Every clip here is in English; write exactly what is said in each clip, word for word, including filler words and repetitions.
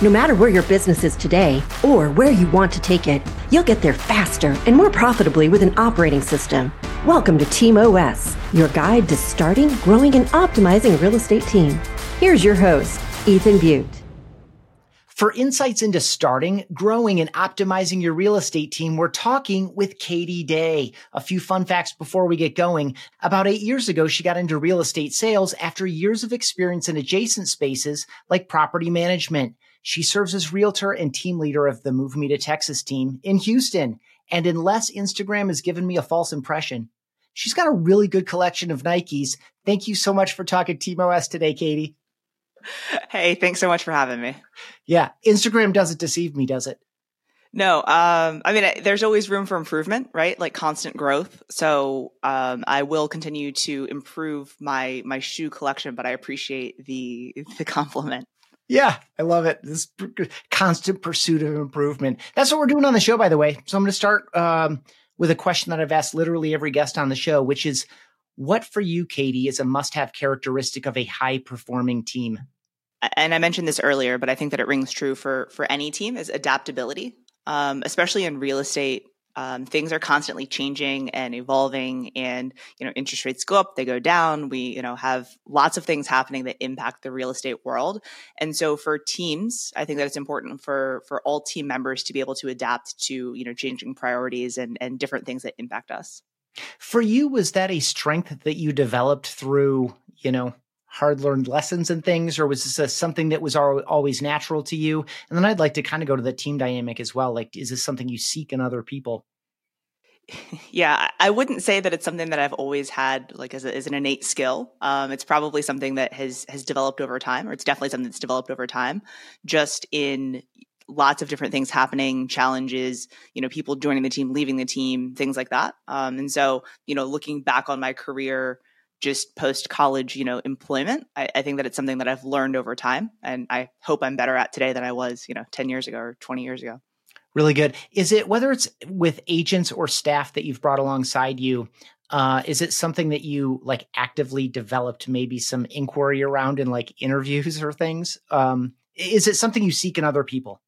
No matter where your business is today or where you want to take it, you'll get there faster and more profitably with an operating system. Welcome to TeamOS, your guide to starting, growing, and optimizing a real estate team. Here's your host, Ethan Butte. For insights into starting, growing, and optimizing your real estate team, we're talking with Katie Day. A few fun facts before we get going. About eight years ago, she got into real estate sales after years of experience in adjacent spaces like property management. She serves as realtor and team leader of the Move Me to Texas team in Houston. And unless Instagram has given me a false impression, she's got a really good collection of Nikes. Thank you so much for talking TeamOS today, Katie. Hey, thanks so much for having me. Yeah. Instagram doesn't deceive me, does it? No. Um, I mean, there's always room for improvement, right? Like constant growth. So um, I will continue to improve my my shoe collection, but I appreciate the the compliment. Yeah, I love it. This constant pursuit of improvement. That's what we're doing on the show, by the way. So I'm going to start um, with a question that I've asked literally every guest on the show, which is, what for you, Katie, is a must-have characteristic of a high-performing team? And I mentioned this earlier, but I think that it rings true for for any team, is adaptability, um, especially in real estate. Um, things are constantly changing and evolving, and, you know, interest rates go up, they go down. We, you know, have lots of things happening that impact the real estate world. And so for teams, I think that it's important for, for all team members to be able to adapt to, you know, changing priorities and, and different things that impact us. For you, was that a strength that you developed through, you know, hard-learned lessons and things, or was this a, something that was al- always natural to you? And then I'd like to kind of go to the team dynamic as well. Like, is this something you seek in other people? Yeah, I wouldn't say that it's something that I've always had, like, as, a, as an innate skill. Um, it's probably something that has has developed over time, or it's definitely something that's developed over time, just in lots of different things happening, challenges, you know, people joining the team, leaving the team, things like that. Um, and so, you know, looking back on my career, just post-college, you know, employment, I, I think that it's something that I've learned over time. And I hope I'm better at today than I was, you know, ten years ago or twenty years ago. Really good. Is it, whether it's with agents or staff that you've brought alongside you, uh, is it something that you like actively developed maybe some inquiry around in like interviews or things? Um, is it something you seek in other people?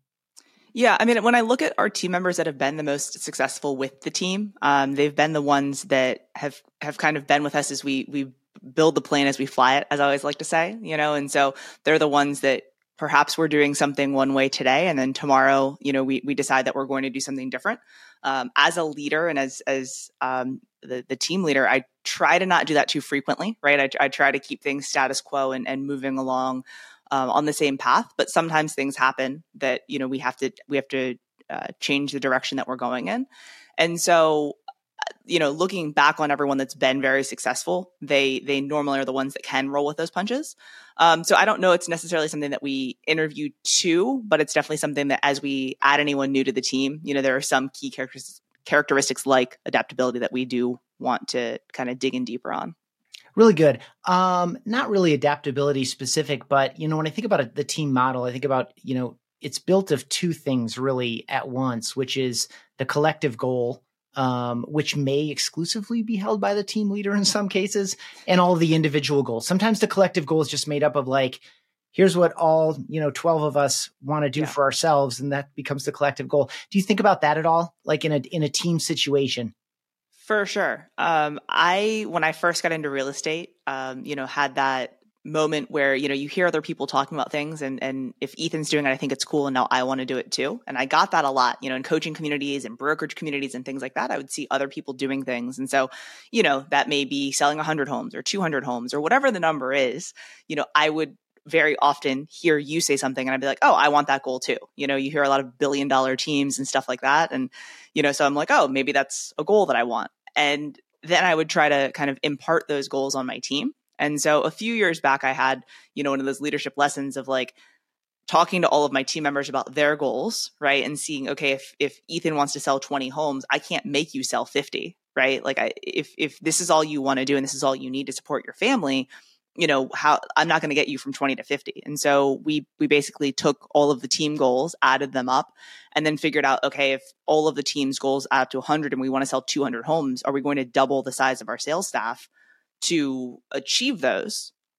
Yeah, I mean, when I look at our team members that have been the most successful with the team, um, they've been the ones that have have kind of been with us as we we build the plane as we fly it, as I always like to say, you know. And so they're the ones that perhaps we're doing something one way today, and then tomorrow, you know, we we decide that we're going to do something different. Um, as a leader and as as um, the the team leader, I try to not do that too frequently, right? I, I try to keep things status quo and, and moving along Um, on the same path, but sometimes things happen that, you know, we have to we have to uh, change the direction that we're going in. And so, you know, looking back on everyone that's been very successful, they they normally are the ones that can roll with those punches. Um, so I don't know it's necessarily something that we interview to, but it's definitely something that as we add anyone new to the team, you know, there are some key characteristics characteristics like adaptability that we do want to kind of dig in deeper on. Really good. Um, not really adaptability specific, but, you know, when I think about it, the team model, I think about, you know, it's built of two things really at once, which is the collective goal, um, which may exclusively be held by the team leader in some cases, and all the individual goals. Sometimes the collective goal is just made up of like, here's what all, you know, twelve of us want to do Yeah. for ourselves. And that becomes the collective goal. Do you think about that at all? Like in a, in a team situation? For sure. Um, I, when I first got into real estate, um, you know, had that moment where, you know, you hear other people talking about things and, and if Ethan's doing it, I think it's cool. And now I want to do it too. And I got that a lot, you know, in coaching communities and brokerage communities and things like that. I would see other people doing things. And so, you know, that may be selling a hundred homes or two hundred homes or whatever the number is, you know, I would very often hear you say something and I'd be like, oh, I want that goal too. You know, you hear a lot of billion dollar teams and stuff like that. And, you know, so I'm like, oh, maybe that's a goal that I want. And then I would try to kind of impart those goals on my team. And so a few years back, I had, you know, one of those leadership lessons of like talking to all of my team members about their goals, right? And seeing, okay, if if Ethan wants to sell twenty homes, I can't make you sell fifty, right? Like I, if if this is all you want to do and this is all you need to support your family, you know, how I'm not going to get you from twenty to fifty. And so we we basically took all of the team goals, added them up, and then figured out, okay, if all of the team's goals add up to one hundred and we want to sell two hundred homes, are we going to double the size of our sales staff to achieve those?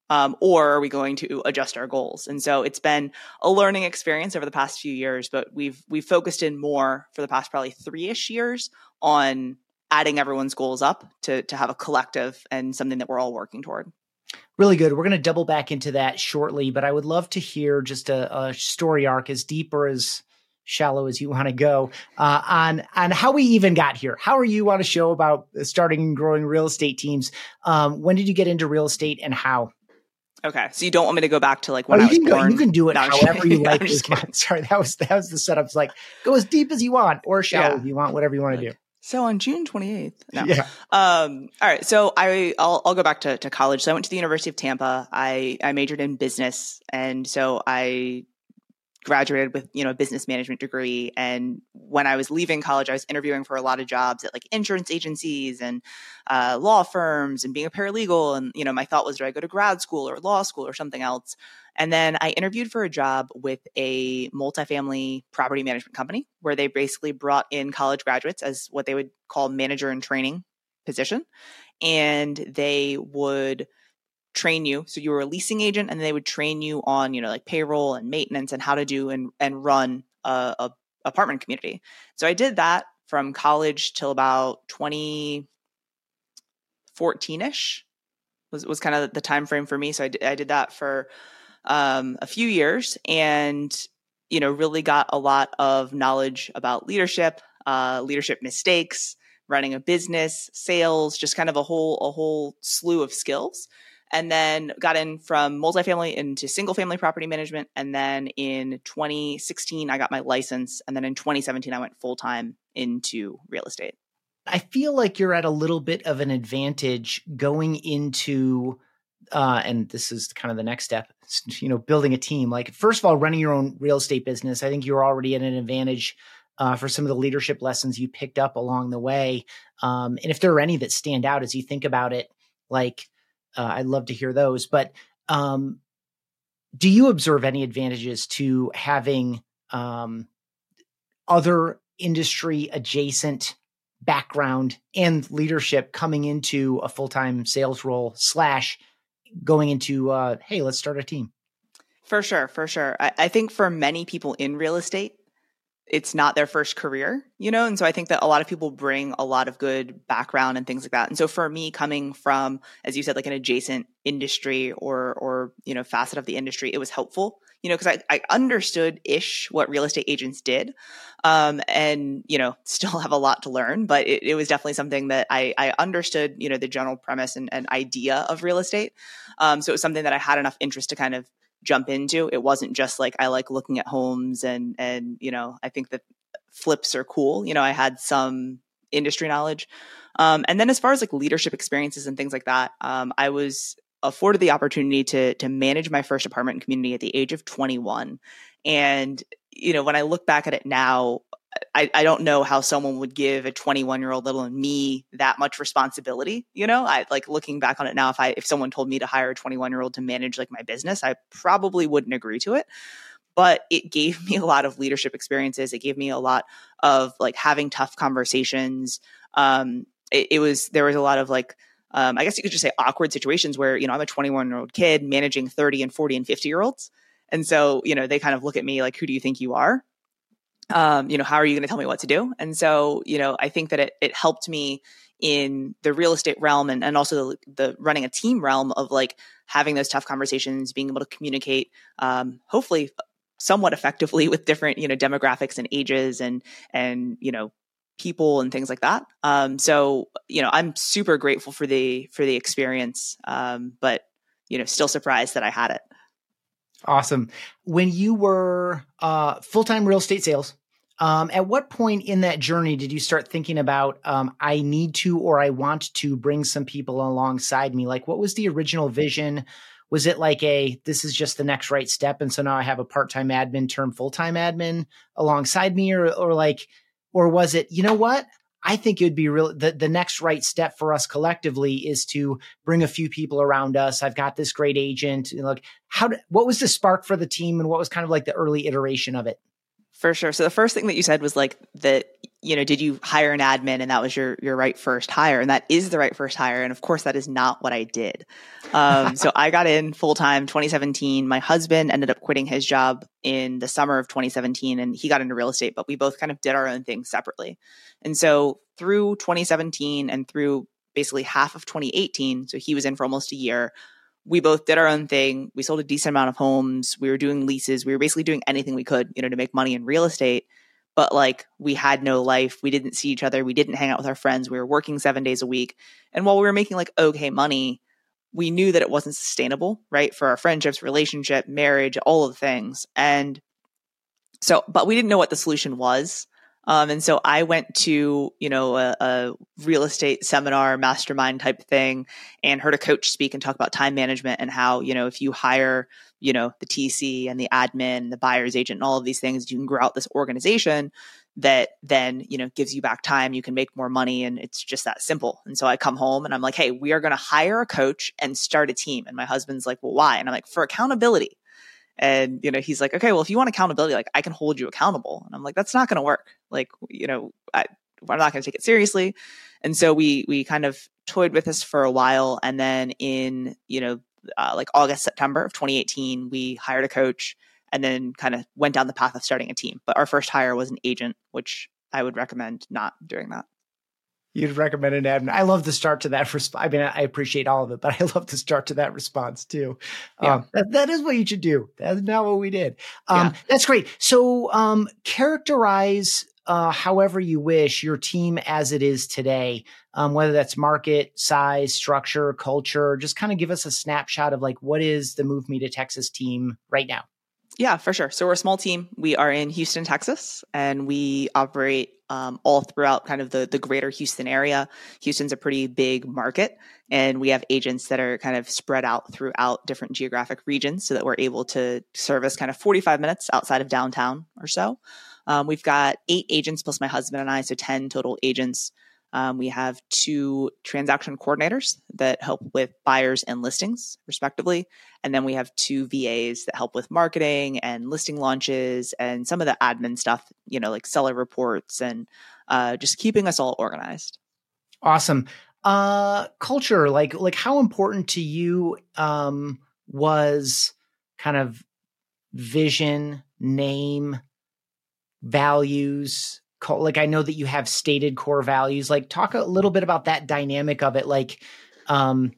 Um, or are we going to adjust our goals? And so it's been a learning experience over the past few years, but we've we've focused in more for the past probably three-ish years on adding everyone's goals up to to have a collective and something that we're all working toward. Really good. We're going to double back into that shortly, but I would love to hear just a, a story arc as deep or as shallow as you want to go uh, on on how we even got here. How are you on a show about starting and growing real estate teams? Um, when did you get into real estate and how? Okay, so you don't want me to go back to like when oh, I was you can born? Go, you can do it no, however you like. No, Sorry, that was that was the setup. It's like go as deep as you want or shallow yeah. if you want, whatever you want to like, do. So on June twenty-eighth, no. Yeah. Um, all right. So I, I'll, I'll go back to, to college. So I went to the University of Tampa. I, I majored in business. And so I graduated with, you know, a business management degree. And when I was leaving college, I was interviewing for a lot of jobs at like insurance agencies and uh, law firms and being a paralegal. And, you know, my thought was, do I go to grad school or law school or something else? And then I interviewed for a job with a multifamily property management company where they basically brought in college graduates as what they would call manager in training position. And they would train you. So you were a leasing agent and they would train you on, you know, like payroll and maintenance and how to do and, and run a, a apartment community. So I did that from college till about twenty fourteen-ish was, was kind of the time frame for me. So I did, I did that for um, a few years and, you know, really got a lot of knowledge about leadership, uh, leadership mistakes, running a business, sales, just kind of a whole, a whole slew of skills. And then got in from multifamily into single family property management. And then in twenty sixteen, I got my license. And then in twenty seventeen, I went full time into real estate. I feel like you're at a little bit of an advantage going into, uh, and this is kind of the next step, you know, building a team. Like, first of all, running your own real estate business. I think you're already at an advantage uh, for some of the leadership lessons you picked up along the way. Um, and if there are any that stand out as you think about it, like, Uh, I'd love to hear those, but um, do you observe any advantages to having um, other industry adjacent background and leadership coming into a full-time sales role slash going into, uh, hey, let's start a team? For sure. For sure. I, I think for many people in real estate, it's not their first career, you know? And so I think that a lot of people bring a lot of good background and things like that. And so for me, coming from, as you said, like an adjacent industry or, or, you know, facet of the industry, it was helpful, you know, because I, I understood ish what real estate agents did. Um, and, you know, still have a lot to learn, but it, it was definitely something that I, I understood, you know, the general premise and, and idea of real estate. Um, so it was something that I had enough interest to kind of jump into. It wasn't just like I like looking at homes and and you know I think that flips are cool. You know, I had some industry knowledge, um, and then as far as like leadership experiences and things like that, um, I was afforded the opportunity to to manage my first apartment community at the age of twenty-one. And you know, when I look back at it now, I, I don't know how someone would give a twenty-one year old little me that much responsibility. You know, I like looking back on it now, if I, if someone told me to hire a twenty-one year old to manage like my business, I probably wouldn't agree to it, but it gave me a lot of leadership experiences. It gave me a lot of like having tough conversations. Um, it, it was, there was a lot of like, um, I guess you could just say awkward situations where, you know, I'm a twenty-one year old kid managing thirty and forty and fifty year olds. And so, you know, they kind of look at me like, who do you think you are? Um, you know, how are you going to tell me what to do? And so, you know, I think that it, it helped me in the real estate realm and, and also the, the running a team realm of like having those tough conversations, being able to communicate, um, hopefully somewhat effectively with different, you know, demographics and ages and, and, you know, people and things like that. Um, so, you know, I'm super grateful for the, for the experience. Um, but, you know, still surprised that I had it. Awesome. When you were uh, full-time real estate sales, um, at what point in that journey did you start thinking about, um, I need to, or I want to bring some people alongside me? Like, what was the original vision? Was it like a, this is just the next right step, and so now I have a part-time admin turned full-time admin alongside me, or, or like, or was it, you know what? I think it would be real. The, the next right step for us collectively is to bring a few people around us. I've got this great agent. You know, like, how? Did, what was the spark for the team, and what was kind of like the early iteration of it? For sure. So the first thing that you said was like that you know, did you hire an admin and that was your your right first hire? And that is the right first hire. And of course, that is not what I did. Um, so I got in full time twenty seventeen. My husband ended up quitting his job in the summer of twenty seventeen, and he got into real estate, but we both kind of did our own thing separately. And so through twenty seventeen and through basically half of twenty eighteen, so he was in for almost a year, we both did our own thing. We sold a decent amount of homes. We were doing leases. We were basically doing anything we could, you know, to make money in real estate. But like, we had no life. We didn't see each other. We didn't hang out with our friends. We were working seven days a week. And while we were making like okay money, we knew that it wasn't sustainable, right? For our friendships, relationship, marriage, all of the things. And so, but we didn't know what the solution was. Um, and so I went to, you know, a, a real estate seminar, mastermind type thing, and heard a coach speak and talk about time management and how, you know, if you hire, you know, the T C and the admin, the buyer's agent, and all of these things, you can grow out this organization that then, you know, gives you back time. You can make more money, and it's just that simple. And so I come home and I'm like, hey, we are going to hire a coach and start a team. And my husband's like, well, why? And I'm like, for accountability. And, you know, he's like, okay, well, if you want accountability, like I can hold you accountable. And I'm like, that's not going to work. Like, you know, I, I'm not going to take it seriously. And so we, we kind of toyed with this for a while. And then in, you know, uh, like August, September of twenty eighteen, we hired a coach and then kind of went down the path of starting a team. But our first hire was an agent, which I would recommend not doing that. You'd recommend an admin. I love the start to that. Resp- I mean, I appreciate all of it, but I love the start to that response too. Yeah. Um, that, that is what you should do. That's not what we did. Um, Yeah. That's great. So um, characterize, uh, however you wish, your team as it is today, um, whether that's market, size, structure, culture. Just kind of give us a snapshot of like, what is the Move Me to Texas team right now? Yeah, for sure. So we're a small team. We are in Houston, Texas, and we operate um, all throughout kind of the, the greater Houston area. Houston's a pretty big market, and we have agents that are kind of spread out throughout different geographic regions so that we're able to service kind of forty-five minutes outside of downtown or so. Um, we've got eight agents plus my husband and I, so ten total agents. Um, we have two transaction coordinators that help with buyers and listings, respectively. And then we have two V As that help with marketing and listing launches and some of the admin stuff, you know, like seller reports and uh, just keeping us all organized. Awesome. Uh, culture, like, like how important to you um, was kind of vision, name, values? Like, I know that you have stated core values. Like, talk a little bit about that dynamic of it. Like, um,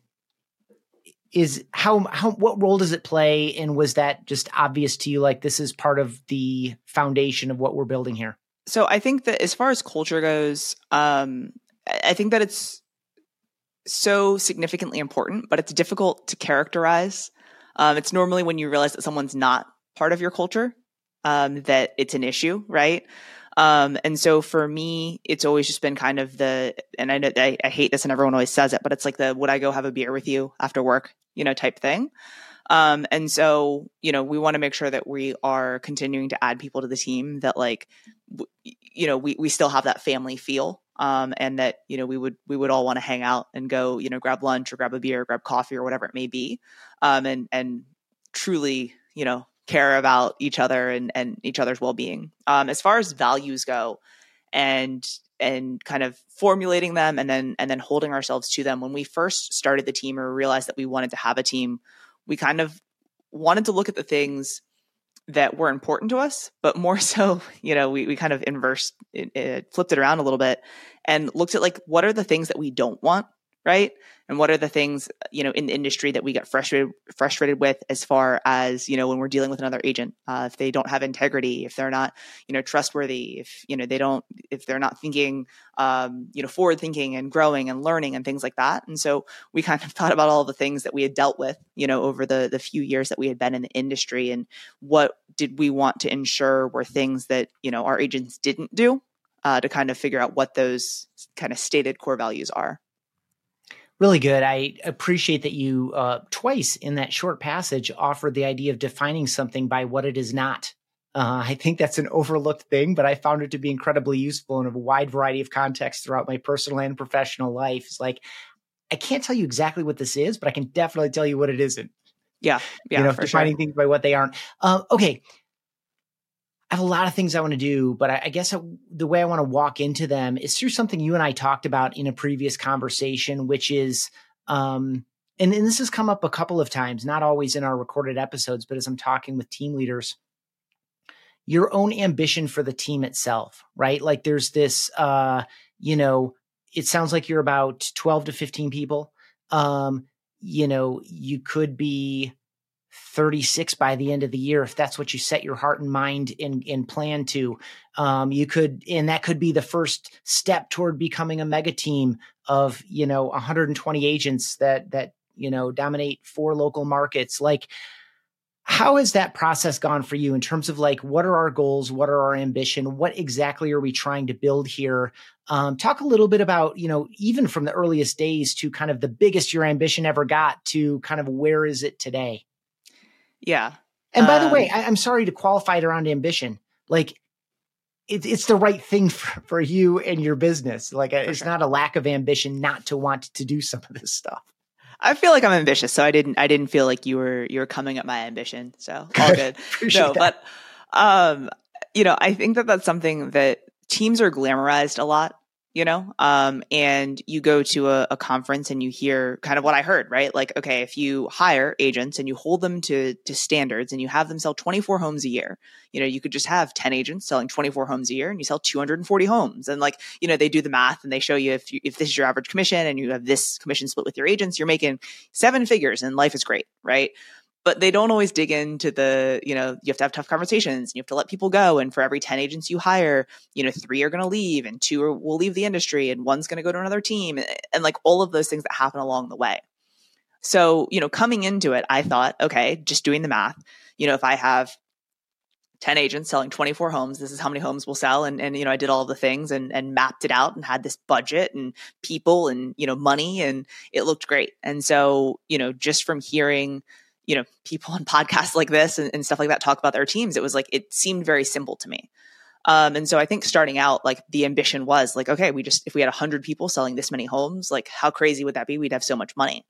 is how, how, what role does it play? And was that just obvious to you? Like, this is part of the foundation of what we're building here. So I think that as far as culture goes, um, I think that it's so significantly important, but it's difficult to characterize. Um, it's normally when you realize that someone's not part of your culture, um, that it's an issue, right? Um, and so for me, it's always just been kind of the, and I know I, I hate this and everyone always says it, but it's like the, would I go have a beer with you after work, you know, type thing. Um, and so, you know, we want to make sure that we are continuing to add people to the team that like, w- you know, we, we still have that family feel. Um, and that, you know, we would, we would all want to hang out and go, you know, grab lunch or grab a beer, or grab coffee or whatever it may be. Um, and, and truly, you know, care about each other and, and each other's well-being. Um, as far as values go and, and kind of formulating them and then, and then holding ourselves to them. When we first started the team or realized that we wanted to have a team, we kind of wanted to look at the things that were important to us, but more so, you know, we, we kind of inversed it, it, flipped it around a little bit and looked at like, what are the things that we don't want? Right. And what are the things, you know, in the industry that we get frustrated, frustrated with as far as, you know, when we're dealing with another agent, uh, if they don't have integrity, if they're not, you know, trustworthy, if, you know, they don't, if they're not thinking, um, you know, forward thinking and growing and learning and things like that. And so we kind of thought about all the things that we had dealt with, you know, over the, the few years that we had been in the industry and what did we want to ensure were things that, you know, our agents didn't do uh, to kind of figure out what those kind of stated core values are. Really good. I appreciate that you uh, twice in that short passage offered the idea of defining something by what it is not. Uh, I think that's an overlooked thing, but I found it to be incredibly useful in a wide variety of contexts throughout my personal and professional life. It's like, I can't tell you exactly what this is, but I can definitely tell you what it isn't. Yeah. Yeah. You know, for defining sure. things by what they aren't. Uh, okay. I have a lot of things I want to do, but I, I guess I, the way I want to walk into them is through something you and I talked about in a previous conversation, which is, um, and, and this has come up a couple of times, not always in our recorded episodes, but as I'm talking with team leaders, your own ambition for the team itself, right? Like there's this, uh, you know, it sounds like you're about twelve to fifteen people. Um, you know, you could be thirty-six by the end of the year, if that's what you set your heart and mind and, and plan to. Um, you could, and that could be the first step toward becoming a mega team of, you know, one hundred twenty agents that, that, you know, dominate four local markets. Like, how has that process gone for you in terms of like, what are our goals? What are our ambition? What exactly are we trying to build here? Um, talk a little bit about, you know, even from the earliest days to kind of the biggest your ambition ever got to kind of where is it today? Yeah. And by um, the way, I, I'm sorry to qualify it around ambition. Like it, it's the right thing for, for you and your business. Like it's sure. not a lack of ambition not to want to do some of this stuff. I feel like I'm ambitious, so I didn't. I didn't feel like you were you were coming at my ambition. So all good. No, that. but um, you know, I think that that's something that teams are glamorized a lot. You know, um, and you go to a, a conference and you hear kind of what I heard, right? Like, okay, if you hire agents and you hold them to to standards and you have them sell twenty-four homes a year, you know, you could just have ten agents selling twenty-four homes a year and you sell two hundred forty homes. And like, you know, they do the math and they show you if you, if this is your average commission and you have this commission split with your agents, you're making seven figures and life is great, right? But they don't always dig into the, you know, you have to have tough conversations and you have to let people go. And for every ten agents you hire, you know, three are going to leave and two are, will leave the industry and one's going to go to another team and, and like all of those things that happen along the way. So, you know, coming into it, I thought, okay, just doing the math, you know, if I have ten agents selling twenty-four homes, this is how many homes we'll sell. And, and, you know, I did all the things and, and mapped it out and had this budget and people and, you know, money, and it looked great. And so, you know, just from hearing, you know, people on podcasts like this and, and stuff like that talk about their teams, it was like, it seemed very simple to me. Um, and so I think starting out, like the ambition was like, okay, we just, if we had a hundred people selling this many homes, like how crazy would that be? We'd have so much money.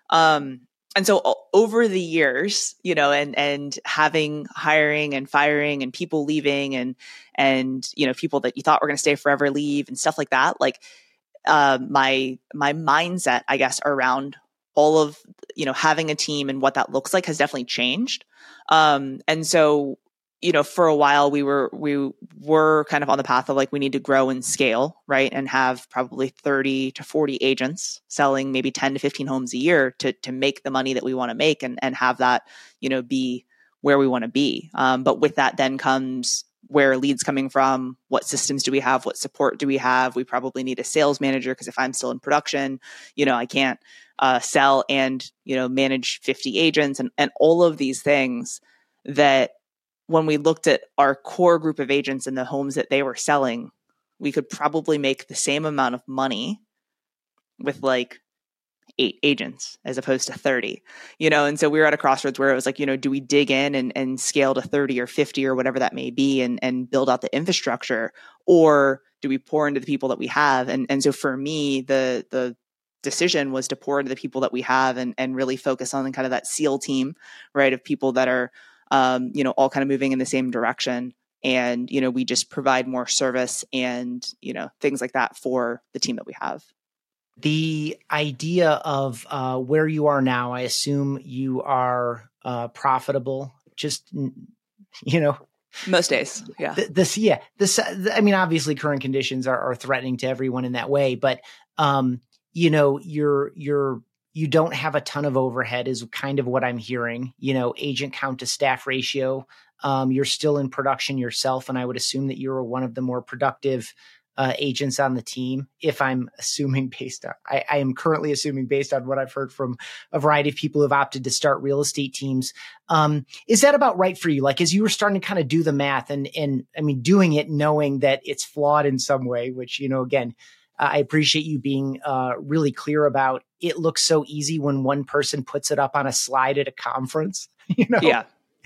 Um, and so o- over the years, you know, and, and having hiring and firing and people leaving and, and, you know, people that you thought were going to stay forever leave and stuff like that, like, uh, my, my mindset, I guess, around all of, you know, having a team and what that looks like has definitely changed. Um, and so, you know, for a while we were, we were kind of on the path of like, we need to grow and scale, right? And have probably thirty to forty agents selling maybe ten to fifteen homes a year to, to make the money that we want to make and, and have that, you know, be where we want to be. Um, but with that then comes where are leads coming from? What systems do we have? What support do we have? We probably need a sales manager because if I'm still in production, you know, I can't uh, sell and, you know, manage fifty agents and, and all of these things that when we looked at our core group of agents and the homes that they were selling, we could probably make the same amount of money with like eight agents as opposed to thirty, you know? And so we were at a crossroads where it was like, you know, do we dig in and, and scale to thirty or fifty or whatever that may be and, and build out the infrastructure, or do we pour into the people that we have? And, and so for me, the, the decision was to pour into the people that we have and, and really focus on kind of that SEAL team, right? Of people that are, um, you know, all kind of moving in the same direction. And, you know, we just provide more service and, you know, things like that for the team that we have. The idea of uh, where you are now, I assume you are uh, profitable, just, you know. Most days, yeah. Th- This, yeah. This, I mean, obviously current conditions are, are threatening to everyone in that way, but, um, you know, you're, you're, you don't have a ton of overhead is kind of what I'm hearing, you know, agent count to staff ratio. Um, you're still in production yourself. And I would assume that you're one of the more productive uh, agents on the team. If I'm assuming based on, I, I am currently assuming based on what I've heard from a variety of people who've opted to start real estate teams. Um, is that about right for you? Like, as you were starting to kind of do the math and, and I mean, doing it, knowing that it's flawed in some way, which, you know, again, I appreciate you being uh, really clear about. It looks so easy when one person puts it up on a slide at a conference, you know? Yeah.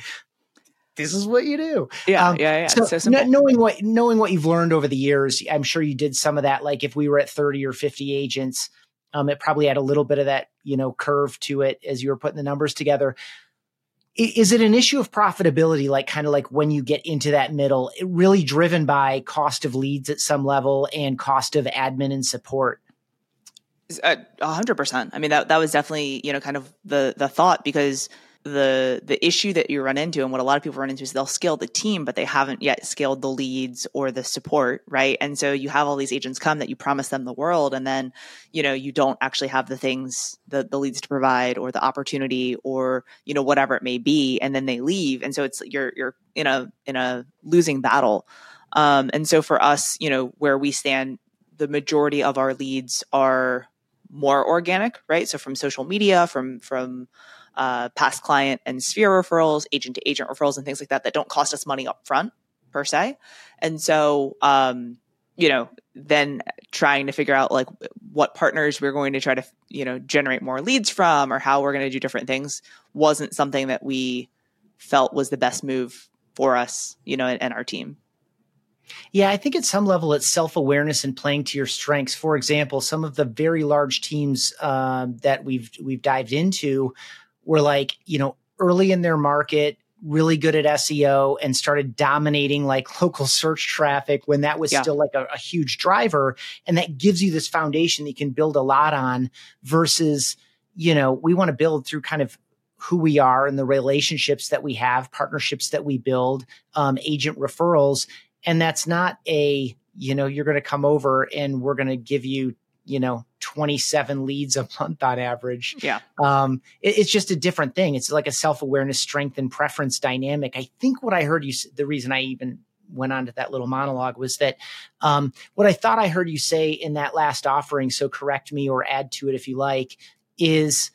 This is what you do. Yeah. Um, yeah. Yeah. So, so simple. N- knowing what, knowing what you've learned over the years, I'm sure you did some of that. Like if we were at thirty or fifty agents, um, it probably had a little bit of that, you know, curve to it as you were putting the numbers together. Is it an issue of profitability, like kind of like when you get into that middle, it really driven by cost of leads at some level and cost of admin and support? A hundred percent. I mean, that, that was definitely, you know, kind of the, the thought, because the, the issue that you run into and what a lot of people run into is they'll scale the team, but they haven't yet scaled the leads or the support. Right. And so you have all these agents come that you promise them the world. And then, you know, you don't actually have the things, the, the leads to provide or the opportunity or, you know, whatever it may be. And then they leave. And so it's, you're, you're in a, in a losing battle. Um, and so for us, you know, where we stand, the majority of our leads are more organic, right? So from social media, from, from, uh, past client and sphere referrals, agent to agent referrals, and things like that, that don't cost us money up front per se. And so, um, you know, then trying to figure out like what partners we're going to try to, you know, generate more leads from, or how we're going to do different things wasn't something that we felt was the best move for us, you know, and, and our team. Yeah, I think at some level it's self-awareness and playing to your strengths. For example, some of the very large teams uh, that we've we've dived into were like, you know, early in their market, really good at S E O, and started dominating like local search traffic when that was yeah. still like a, a huge driver. And that gives you this foundation that you can build a lot on versus, you know, we want to build through kind of who we are and the relationships that we have, partnerships that we build, um, agent referrals. And that's not a, you know, you're going to come over and we're going to give you, you know, twenty-seven leads a month on average. Yeah. Um, it, it's just a different thing. It's like a self-awareness, strength, and preference dynamic. I think what I heard you, the reason I even went on to that little monologue was that um, what I thought I heard you say in that last offering, so correct me or add to it if you like, is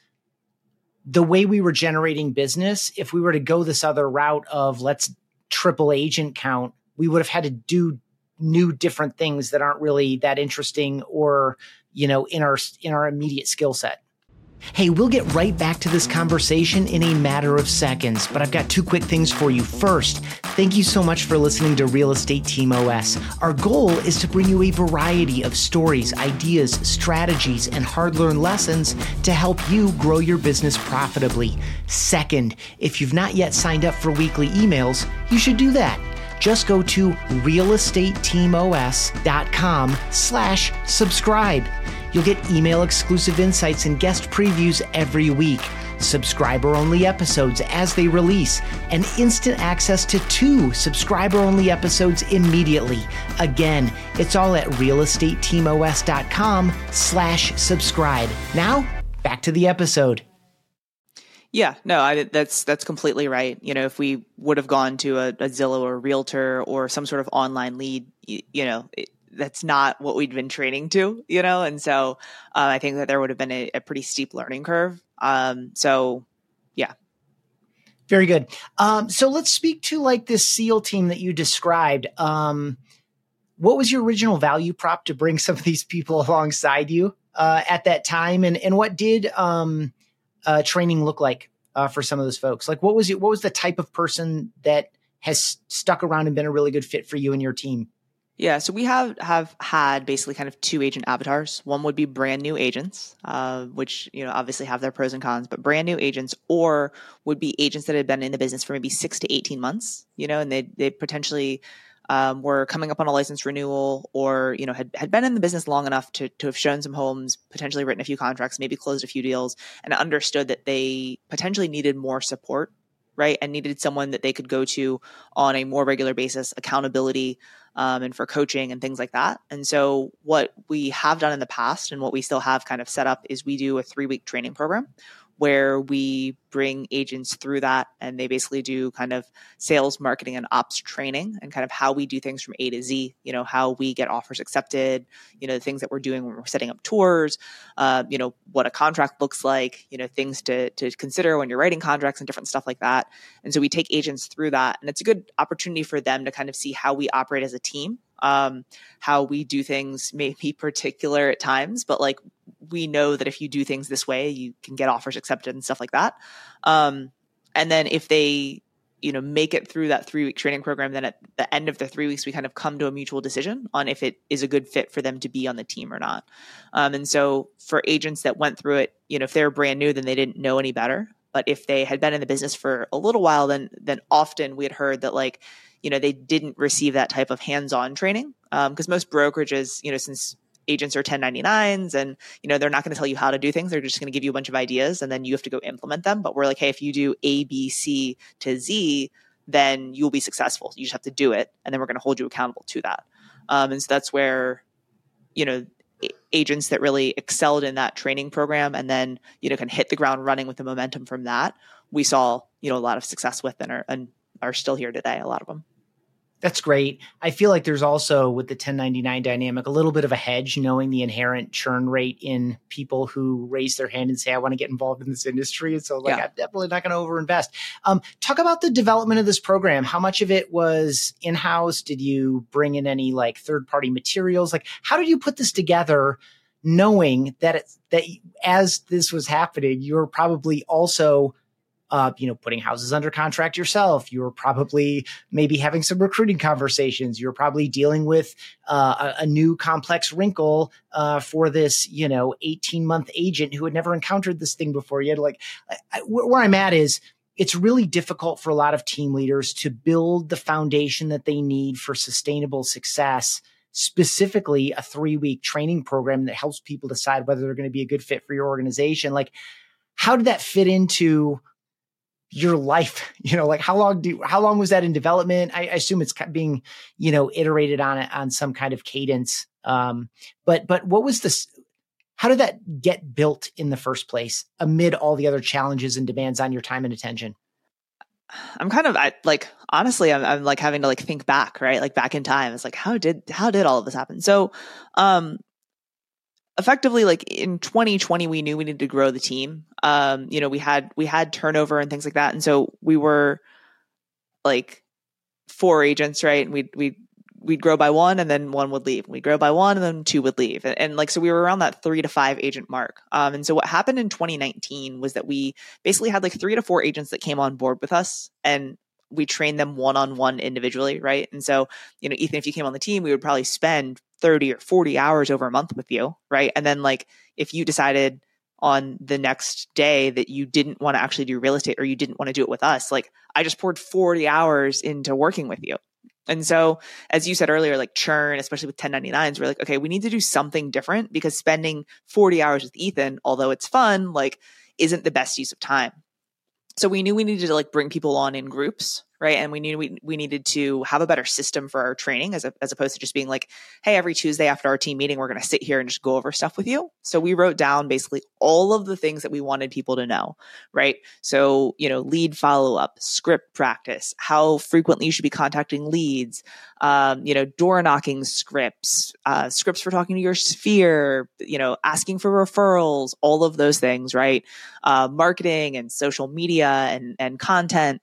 the way we were generating business. If we were to go this other route of let's triple agent count, we would have had to do new different things that aren't really that interesting or, you know, in our, in our immediate skill set. Hey, we'll get right back to this conversation in a matter of seconds, but I've got two quick things for you. First, thank you so much for listening to Real Estate Team O S. Our goal is to bring you a variety of stories, ideas, strategies, and hard-learned lessons to help you grow your business profitably. Second, if you've not yet signed up for weekly emails, you should do that. Just go to realestateteamos.com slash subscribe. You'll get email exclusive insights and guest previews every week, subscriber-only episodes as they release, and instant access to two subscriber-only episodes immediately. Again, it's all at realestateteamos.com slash subscribe. Now, back to the episode. Yeah, no, I, that's that's completely right. You know, if we would have gone to a, a Zillow or a Realtor or some sort of online lead, you, you know, it, that's not what we'd been training to, you know? And so uh, I think that there would have been a, a pretty steep learning curve. Um, so yeah. Very good. Um, so let's speak to like this SEAL team that you described. Um, what was your original value prop to bring some of these people alongside you uh, at that time? And, and what did um, uh, training look like uh, for some of those folks? Like what was it, what was the type of person that has stuck around and been a really good fit for you and your team? Yeah, so we have have had basically kind of two agent avatars. One would be brand new agents, uh, which you know obviously have their pros and cons, but brand new agents, or would be agents that had been in the business for maybe six to eighteen months, you know, and they they potentially um, were coming up on a license renewal, or you know had had been in the business long enough to to have shown some homes, potentially written a few contracts, maybe closed a few deals, and understood that they potentially needed more support, right, and needed someone that they could go to on a more regular basis, accountability. Um, and for coaching and things like that. And so what we have done in the past and what we still have kind of set up is we do a three-week training program where we bring agents through that, and they basically do kind of sales, marketing, and ops training and kind of how we do things from A to Z, you know, how we get offers accepted, you know, the things that we're doing when we're setting up tours, uh, you know, what a contract looks like, you know, things to to consider when you're writing contracts and different stuff like that. And so we take agents through that, and it's a good opportunity for them to kind of see how we operate as a team, um, how we do things may be particular at times, but like we know that if you do things this way, you can get offers accepted and stuff like that. Um, and then if they, you know, make it through that three week training program, then at the end of the three weeks, we kind of come to a mutual decision on if it is a good fit for them to be on the team or not. Um, and so for agents that went through it, you know, if they were brand new, then they didn't know any better. but if they had been in the business for a little while, then then often we had heard that like, you know, they didn't receive that type of hands-on training. Um, because most brokerages, you know, since agents are ten ninety-nines and, you know, they're not going to tell you how to do things. They're just going to give you a bunch of ideas and then you have to go implement them. But we're like, hey, if you do A, B, C to Z, then you'll be successful. You just have to do it. And then we're going to hold you accountable to that. Um, and so that's where, you know, agents that really excelled in that training program and then, you know, can hit the ground running with the momentum from that, we saw, you know, a lot of success with and are, and are still here today, a lot of them. That's great. I feel like there's also with the ten ninety-nine dynamic, a little bit of a hedge, knowing the inherent churn rate in people who raise their hand and say, I want to get involved in this industry. And so like, yeah. I'm definitely not going to overinvest. Um, talk about the development of this program. How much of it was in-house? Did you bring in any like third-party materials? Like, how did you put this together knowing that it, that as this was happening, you were probably also Uh, you know, putting houses under contract yourself. You were probably maybe having some recruiting conversations. You were probably dealing with uh, a, a new complex wrinkle uh, for this, you know, eighteen month agent who had never encountered this thing before. You had like, I, where I'm at is it's really difficult for a lot of team leaders to build the foundation that they need for sustainable success, specifically a three week training program that helps people decide whether they're going to be a good fit for your organization. Like, how did that fit into your life? You know, like how long do, how long was that in development? I, I assume it's being, you know, iterated on it on some kind of cadence. Um, but, but what was this, how did that get built in the first place amid all the other challenges and demands on your time and attention? I'm kind of I, like, honestly, I'm, I'm like having to like think back, right? Like back in time. It's like, how did, how did all of this happen? So, um, effectively, like in twenty twenty, we knew we needed to grow the team. Um, you know, we had, we had turnover and things like that. And so we were like four agents, right? And we'd, we'd, we'd grow by one and then one would leave. We'd grow by one and then two would leave. And, and like, so we were around that three to five agent mark. Um, and so what happened in twenty nineteen was that we basically had like three to four agents that came on board with us and we trained them one-on-one individually. Right. And so, you know, Ethan, if you came on the team, we would probably spend thirty or forty hours over a month with you. Right. And then like, if you decided on the next day that you didn't want to actually do real estate or you didn't want to do it with us, like I just poured forty hours into working with you. And so, as you said earlier, like churn, especially with ten ninety-nines, we're like, okay, we need to do something different because spending forty hours with Ethan, although it's fun, like isn't the best use of time. So we knew we needed to like bring people on in groups, right? And we knew we, we needed to have a better system for our training as, a, as opposed to just being like, hey, every Tuesday after our team meeting, we're going to sit here and just go over stuff with you. So we wrote down basically all of the things that we wanted people to know, right? So, you know, lead follow-up, script practice, how frequently you should be contacting leads, um, you know, door knocking scripts, uh, scripts for talking to your sphere, you know, asking for referrals, all of those things, right? Uh, marketing and social media and, and content.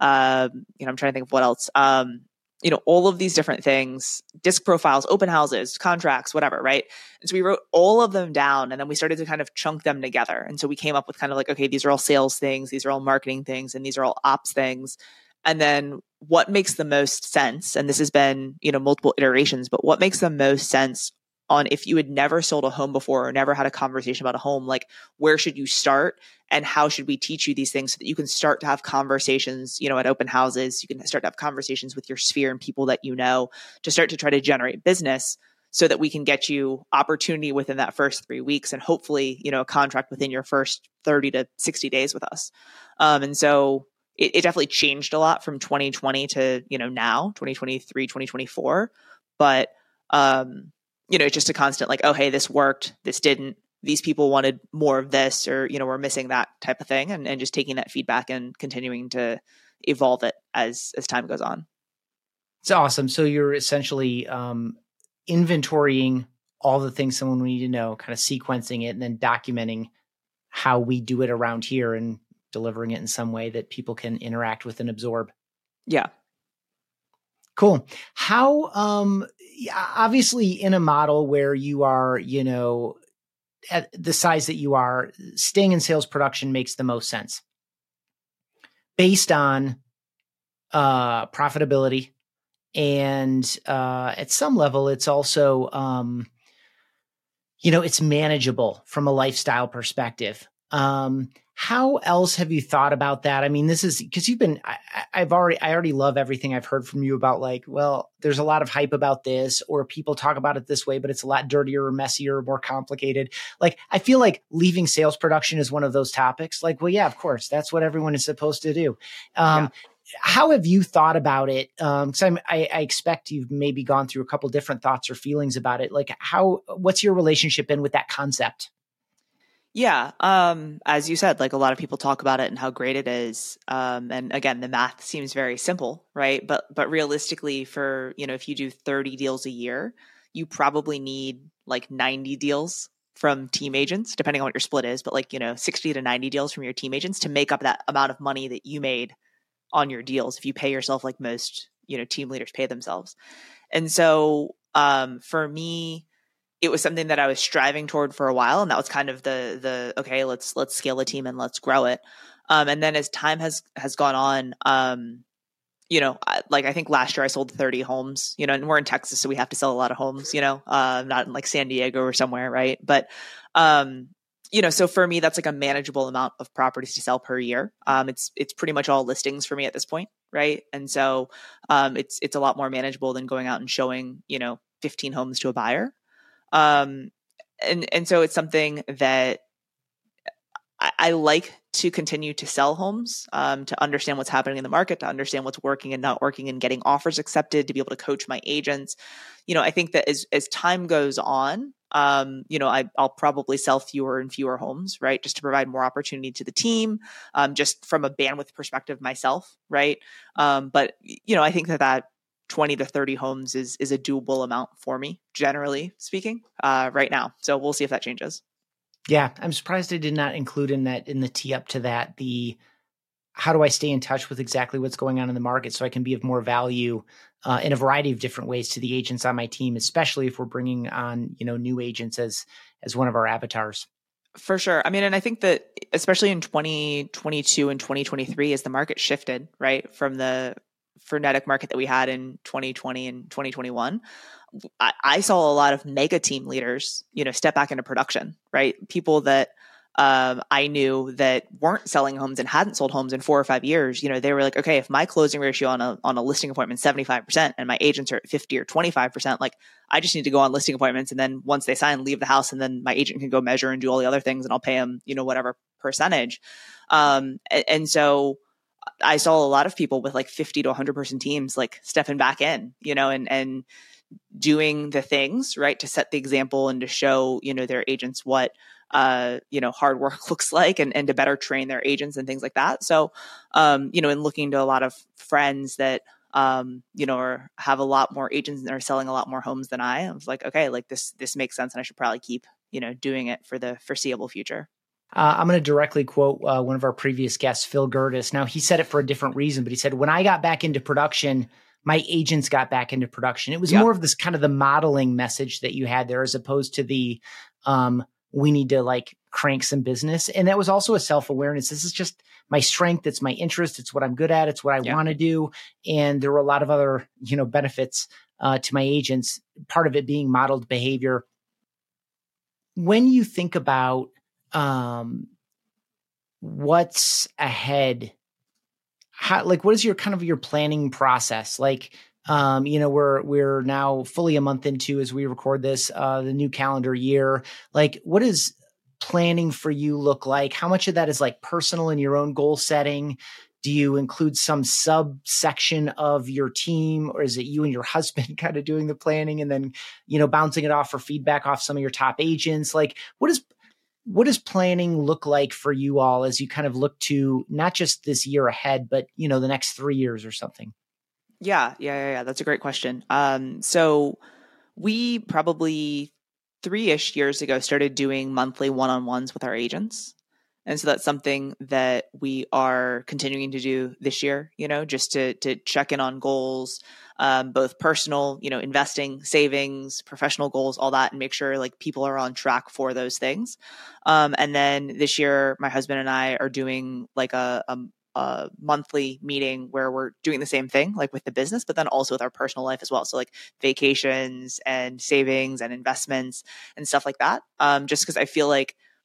Um, you know, I'm trying to think of what else, um, you know, all of these different things, disc profiles, open houses, contracts, whatever. Right. And so we wrote all of them down and then we started to kind of chunk them together. And so we came up with kind of like, okay, these are all sales things. These are all marketing things. And these are all ops things. And then what makes the most sense? And this has been, you know, multiple iterations, but what makes the most sense on if you had never sold a home before or never had a conversation about a home, like where should you start and how should we teach you these things so that you can start to have conversations, you know, at open houses, you can start to have conversations with your sphere and people that you know to start to try to generate business so that we can get you opportunity within that first three weeks and hopefully, you know, a contract within your first thirty to sixty days with us. Um, and so it, it definitely changed a lot from twenty twenty to, you know, now twenty twenty-three, twenty twenty-four. But, um, you know, it's just a constant like, oh, hey, this worked, this didn't, these people wanted more of this, or, you know, we're missing that type of thing. And, and just taking that feedback and continuing to evolve it as, as time goes on. It's awesome. So you're essentially um, inventorying all the things someone would need to know, kind of sequencing it and then documenting how we do it around here and delivering it in some way that people can interact with and absorb. Yeah. Cool. How, um, obviously in a model where you are, you know, at the size that you are, staying in sales production makes the most sense based on, uh, profitability. And, uh, at some level, it's also, um, you know, it's manageable from a lifestyle perspective. Um, how else have you thought about that? I mean, this is because you've been, I, I've already, I already love everything I've heard from you about like, well, there's a lot of hype about this, or people talk about it this way, but it's a lot dirtier or messier or more complicated. Like, I feel like leaving sales production is one of those topics. Like, well, yeah, of course, that's what everyone is supposed to do. Um, yeah. How have you thought about it? Um, cause I'm, I, I expect you've maybe gone through a couple different thoughts or feelings about it. Like how, what's your relationship been with that concept? Yeah. Um, as you said, like a lot of people talk about it and how great it is. Um, and again, the math seems very simple, right? But, but realistically for, you know, if you do thirty deals a year, you probably need like ninety deals from team agents, depending on what your split is, but like, you know, sixty to ninety deals from your team agents to make up that amount of money that you made on your deals. If you pay yourself like most, you know, team leaders pay themselves. And so, um, for me, it was something that I was striving toward for a while. And that was kind of the, the, okay, let's, let's scale a team and let's grow it. Um, and then as time has, has gone on, um, you know, I, like I think last year I sold thirty homes, you know, and we're in Texas, so we have to sell a lot of homes, you know, uh, not in like San Diego or somewhere. Right. But, um, you know, so for me, that's like a manageable amount of properties to sell per year. Um, it's, it's pretty much all listings for me at this point. Right. And so, um, it's, it's a lot more manageable than going out and showing, you know, fifteen homes to a buyer. Um, and, and so it's something that I, I like to continue to sell homes, um, to understand what's happening in the market, to understand what's working and not working and getting offers accepted, to be able to coach my agents. You know, I think that as, as time goes on, um, you know, I, I'll probably sell fewer and fewer homes, right? Just to provide more opportunity to the team, um, just from a bandwidth perspective myself. Right. Um, but, you know, I think that that twenty to thirty homes is, is a doable amount for me, generally speaking, uh, right now. So we'll see if that changes. Yeah. I'm surprised I did not include in that, in the tee up to that, the, how do I stay in touch with exactly what's going on in the market so I can be of more value uh, in a variety of different ways to the agents on my team, especially if we're bringing on, you know, new agents as, as one of our avatars. For sure. I mean, and I think that especially in twenty twenty-two and twenty twenty-three, as the market shifted, right, from the frenetic market that we had in twenty twenty and twenty twenty-one, I, I saw a lot of mega team leaders, you know, step back into production, right? People that um, I knew that weren't selling homes and hadn't sold homes in four or five years. You know, they were like, okay, if my closing ratio on a on a listing appointment is seventy-five percent and my agents are at fifty or twenty-five percent, like I just need to go on listing appointments. And then once they sign, leave the house, and then my agent can go measure and do all the other things, and I'll pay them, you know, whatever percentage. Um, and, and so I saw a lot of people with like fifty to one hundred person teams, like stepping back in, you know, and, and doing the things, right, to set the example and to show, you know, their agents what, uh, you know, hard work looks like, and, and to better train their agents and things like that. So, um, you know, in looking to a lot of friends that, um, you know, or have a lot more agents and are selling a lot more homes than I, I was like, okay, like this, this makes sense. And I should probably keep, you know, doing it for the foreseeable future. Uh, I'm going to directly quote uh, one of our previous guests, Phil Gertis. Now, he said it for a different reason, but he said, when I got back into production, my agents got back into production. It was yeah. more of this kind of the modeling message that you had there, as opposed to the, um, we need to like crank some business. And that was also a self-awareness. This is just my strength. It's my interest. It's what I'm good at. It's what I yeah. want to do. And there were a lot of other, you know, benefits uh, to my agents, part of it being modeled behavior. When you think about um, what's ahead, how, like, what is your kind of your planning process? Like, um, you know, we're, we're now fully a month into, as we record this, uh, the new calendar year. Like, what does planning for you look like? How much of that is like personal in your own goal setting? Do you include some subsection of your team, or is it you and your husband kind of doing the planning and then, you know, bouncing it off for feedback off some of your top agents? Like, what is, what does planning look like for you all as you kind of look to not just this year ahead, but, you know, the next three years or something? Yeah, yeah, yeah, yeah. That's a great question. Um, so we probably three-ish years ago started doing monthly one-on-ones with our agents. And so that's something that we are continuing to do this year, you know, just to to check in on goals, um, both personal, you know, investing, savings, professional goals, all that, and make sure like people are on track for those things. Um, and then this year, my husband and I are doing like a, a, a monthly meeting where we're doing the same thing, like with the business, but then also with our personal life as well. So like vacations and savings and investments and stuff like that. Um, just because I feel like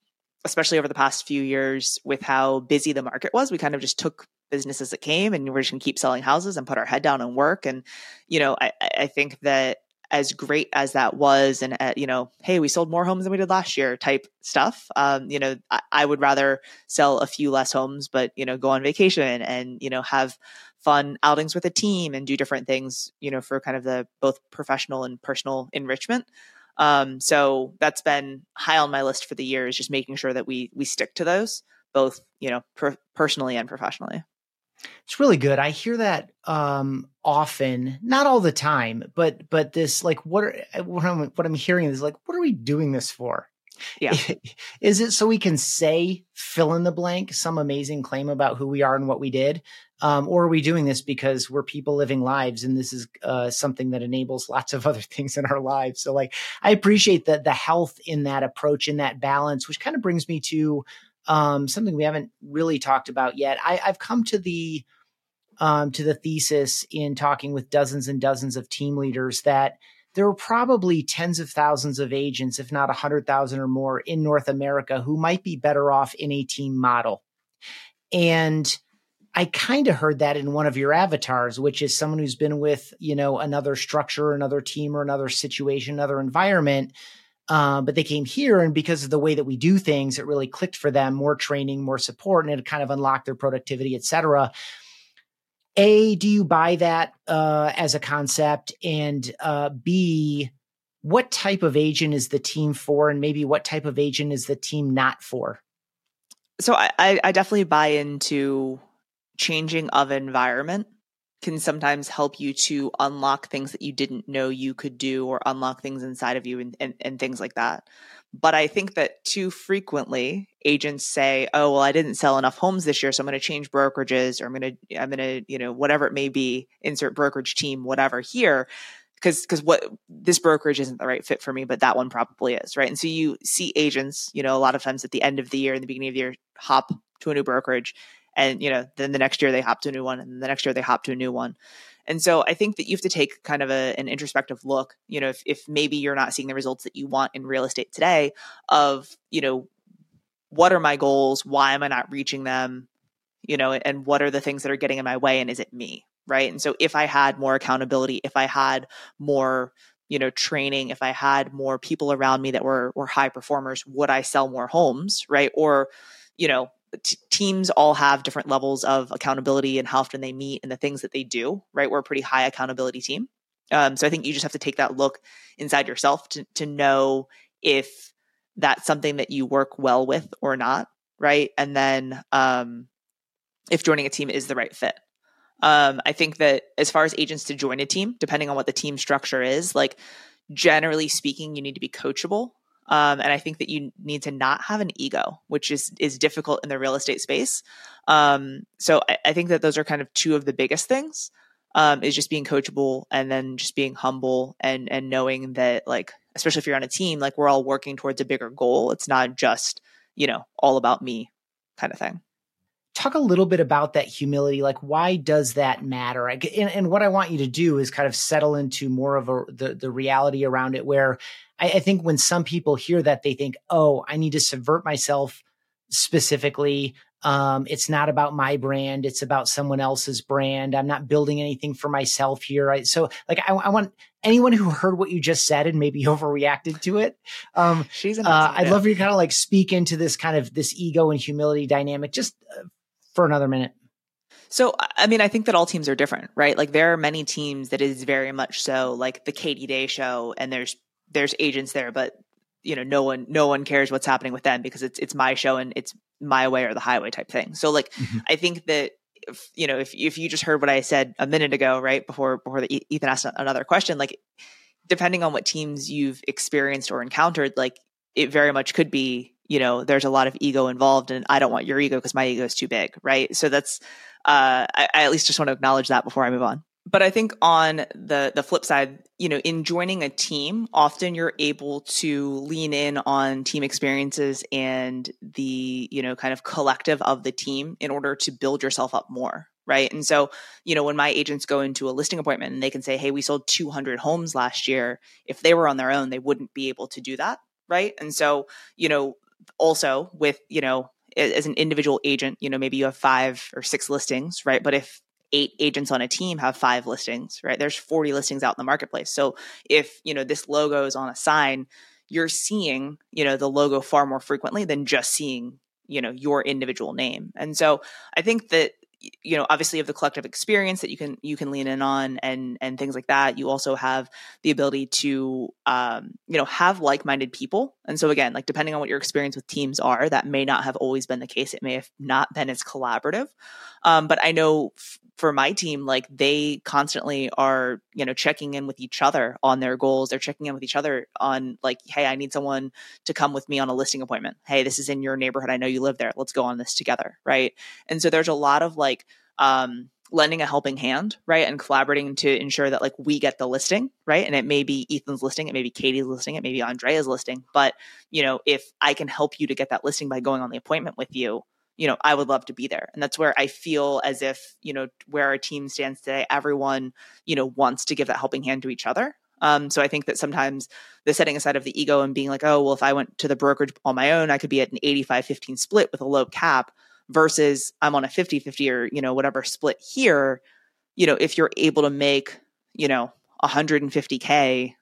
especially over the past few years with how busy the market was, we kind of just took business as it came and we're just going to keep selling houses and put our head down and work. And, you know, I, I think that as great as that was, and, uh, you know, hey, we sold more homes than we did last year type stuff. Um, you know, I, I would rather sell a few less homes, but, you know, go on vacation and, you know, have fun outings with a team and do different things, you know, for kind of the both professional and personal enrichment. Um, so that's been high on my list for the years, just making sure that we, we stick to those both, you know, per- personally and professionally. It's really good. I hear that um, often, not all the time, but but this like what are, what I'm what I'm hearing is like, what are we doing this for? Yeah, is it so we can say fill in the blank some amazing claim about who we are and what we did, um, or are we doing this because we're people living lives and this is uh, something that enables lots of other things in our lives? So like, I appreciate the the health in that approach, in that balance, which kind of brings me to Um, something we haven't really talked about yet. I, I've come to the um, to the thesis in talking with dozens and dozens of team leaders that there are probably tens of thousands of agents, if not a hundred thousand or more, in North America who might be better off in a team model. And I kind of heard that in one of your avatars, which is someone who's been with, you know, another structure, another team, or another situation, another environment. Uh, but they came here, and because of the way that we do things, it really clicked for them, more training, more support, and it kind of unlocked their productivity, et cetera. A, do you buy that uh, as a concept? And uh, B, what type of agent is the team for? And maybe what type of agent is the team not for? So I, I definitely buy into changing of environment can sometimes help you to unlock things that you didn't know you could do, or unlock things inside of you and, and, and things like that. But I think that too frequently agents say, oh, well, I didn't sell enough homes this year, so I'm going to change brokerages, or I'm going to, I'm going to, you know, whatever it may be, insert brokerage team, whatever here, because, because what this brokerage isn't the right fit for me, but that one probably is, right? And so you see agents, you know, a lot of times at the end of the year and the beginning of the year, hop to a new brokerage. And, you know, then the next year they hop to a new one, and the next year they hop to a new one. And so I think that you have to take kind of a, an introspective look, you know, if, if maybe you're not seeing the results that you want in real estate today, of, you know, what are my goals? Why am I not reaching them? You know, and what are the things that are getting in my way? And is it me? Right. And so if I had more accountability, if I had more, you know, training, if I had more people around me that were, were high performers, would I sell more homes? Right. Or, you know, T- teams all have different levels of accountability and how often they meet and the things that they do, right? We're a pretty high accountability team. Um, so I think you just have to take that look inside yourself to, to know if that's something that you work well with or not, right? And then um, if joining a team is the right fit. Um, I think that as far as agents to join a team, depending on what the team structure is, like generally speaking, you need to be coachable. Um, and I think that you need to not have an ego, which is is difficult in the real estate space. Um, so I, I think that those are kind of two of the biggest things, um, is just being coachable, and then just being humble, and and knowing that, like, especially if you're on a team, like we're all working towards a bigger goal. It's not just, you know, all about me kind of thing. Talk a little bit about that humility. Like, why does that matter? I, and, and what I want you to do is kind of settle into more of a, the, the reality around it, where I, I think when some people hear that, they think, oh, I need to subvert myself specifically. Um, it's not about my brand. It's about someone else's brand. I'm not building anything for myself here. I, so like, I, I want anyone who heard what you just said and maybe overreacted to it. Um, She's an uh, I'd love for you to kind of like speak into this kind of this ego and humility dynamic just uh, for another minute. So, I mean, I think that all teams are different, right? Like there are many teams that is very much so like the Katie Day show, and there's, there's agents there, but you know, no one, no one cares what's happening with them because it's, it's my show and it's my way or the highway type thing. So like, mm-hmm. I think that, if, you know, if, if you just heard what I said a minute ago, right before, before the, Ethan asked another question, like depending on what teams you've experienced or encountered, like it very much could be, you know, there's a lot of ego involved, and I don't want your ego because my ego is too big. Right. So that's, uh, I, I at least just want to acknowledge that before I move on. But I think on the the flip side, you know, in joining a team, often you're able to lean in on team experiences and the, you know, kind of collective of the team in order to build yourself up more. Right. And so, you know, when my agents go into a listing appointment and they can say, hey, we sold two hundred homes last year, if they were on their own, they wouldn't be able to do that. Right. And so, you know, also with, you know, as an individual agent, you know, maybe you have five or six listings, right? But if eight agents on a team have five listings, right? There's forty listings out in the marketplace. So if, you know, this logo is on a sign, you're seeing, you know, the logo far more frequently than just seeing, you know, your individual name. And so I think that, you know, obviously you have the collective experience that you can, you can lean in on and, and things like that. You also have the ability to, um, you know, have like-minded people. And so again, like depending on what your experience with teams are, that may not have always been the case. It may have not been as collaborative. Um, but I know f- for my team, like they constantly are, you know, checking in with each other on their goals. They're checking in with each other on like, hey, I need someone to come with me on a listing appointment. Hey, this is in your neighborhood. I know you live there. Let's go on this together. Right. And so there's a lot of like, um, lending a helping hand, right? And collaborating to ensure that like we get the listing, right? And it may be Ethan's listing, it may be Katie's listing, it may be Andrea's listing. But, you know, if I can help you to get that listing by going on the appointment with you, you know, I would love to be there. And that's where I feel as if, you know, where our team stands today, everyone, you know, wants to give that helping hand to each other. Um, so I think that sometimes the setting aside of the ego and being like, oh, well, if I went to the brokerage on my own, I could be at an eighty-five fifteen split with a low cap versus I'm on a fifty fifty or, you know, whatever split here. You know, if you're able to make, you know, one hundred fifty K,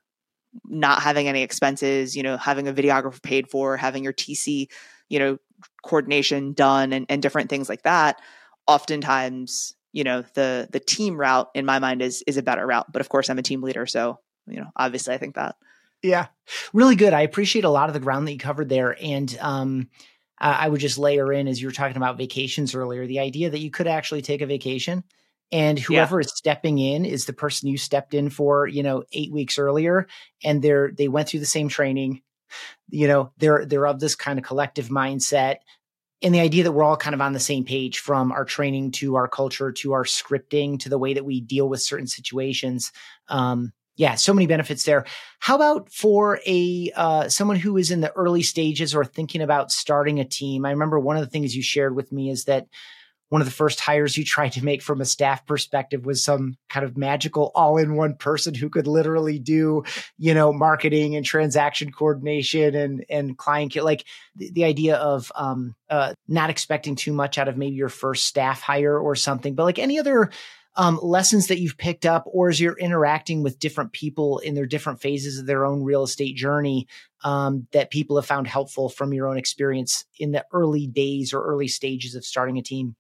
not having any expenses, you know, having a videographer paid for, having your T C, you know, coordination done and, and different things like that, oftentimes, you know, the the team route in my mind is is a better route. But of course I'm a team leader. So, you know, obviously I think that. Yeah, really good. I appreciate a lot of the ground that you covered there. And um, I would just layer in, as you were talking about vacations earlier, the idea that you could actually take a vacation and whoever yeah. is stepping in is the person you stepped in for, you know, eight weeks earlier. And they're, they went through the same training, you know, they're, they're of this kind of collective mindset. And the idea that we're all kind of on the same page, from our training to our culture, to our scripting, to the way that we deal with certain situations. Um, Yeah, so many benefits there. How about for a uh, someone who is in the early stages or thinking about starting a team? I remember one of the things you shared with me is that one of the first hires you tried to make from a staff perspective was some kind of magical all-in-one person who could literally do, you know, marketing and transaction coordination and and client care. Like the, the idea of um, uh, not expecting too much out of maybe your first staff hire or something, but like any other Um, lessons that you've picked up, or as you're interacting with different people in their different phases of their own real estate journey, um, that people have found helpful from your own experience in the early days or early stages of starting a team?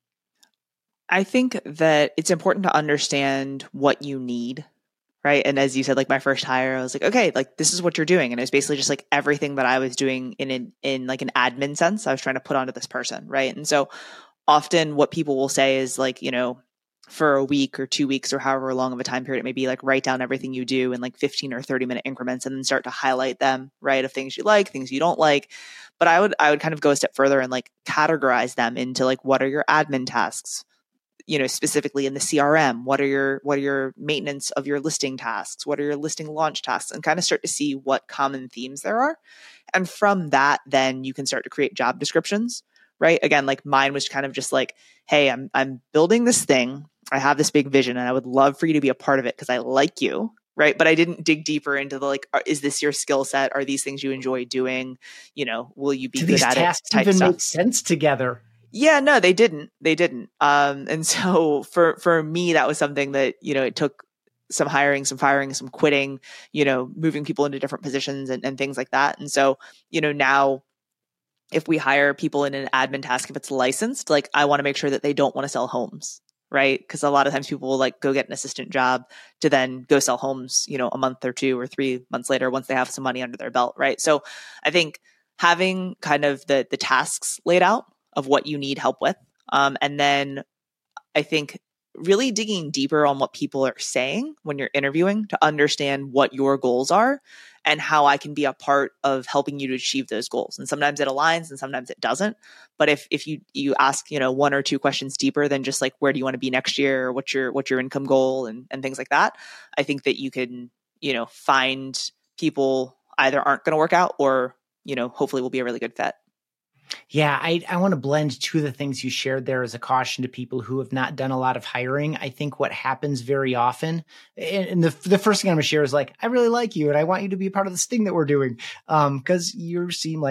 I think that it's important to understand what you need, right? And as you said, like my first hire, I was like, okay, like this is what you're doing. And it was basically just like everything that I was doing in an, in like an admin sense, I was trying to put onto this person, right? And so often what people will say is like, you know, for a week or two weeks or however long of a time period it may be, like write down everything you do in like fifteen or thirty minute increments and then start to highlight them, right? Of things you like, things you don't like. But I would, I would kind of go a step further and like categorize them into like, what are your admin tasks? You know, specifically in the C R M, what are your, what are your maintenance of your listing tasks? What are your listing launch tasks? And kind of start to see what common themes there are. And from that, then you can start to create job descriptions, right? Again, like mine was kind of just like, hey, I'm, I'm building this thing. I have this big vision and I would love for you to be a part of it because I like you, right? But I didn't dig deeper into the like, is this your skill set? Are these things you enjoy doing? You know, will you be Do good these at tasks it? Type even stuff. make sense together? Yeah, no, they didn't. They didn't. Um, and so for for me, that was something that, you know, it took some hiring, some firing, some quitting, you know, moving people into different positions and, and things like that. And so, you know, now if we hire people in an admin task, if it's licensed, like I want to make sure that they don't want to sell homes, right? Because a lot of times people will like go get an assistant job to then go sell homes, you know, a month or two or three months later once they have some money under their belt, right? So I think having kind of the the tasks laid out of what you need help with, um, and then I think really digging deeper on what people are saying when you're interviewing to understand what your goals are and how I can be a part of helping you to achieve those goals. And sometimes it aligns and sometimes it doesn't. But if if you you ask, you know, one or two questions deeper than just like, where do you want to be next year? Or what's your what's your income goal and, and things like that, I think that you can, you know, find people either aren't going to work out or, you know, hopefully will be a really good fit. Yeah, I, I want to blend two of the things you shared there as a caution to people who have not done a lot of hiring. I think what happens very often, and, and the the first thing I'm going to share is like, I really like you and I want you to be a part of this thing that we're doing, um, because you seem like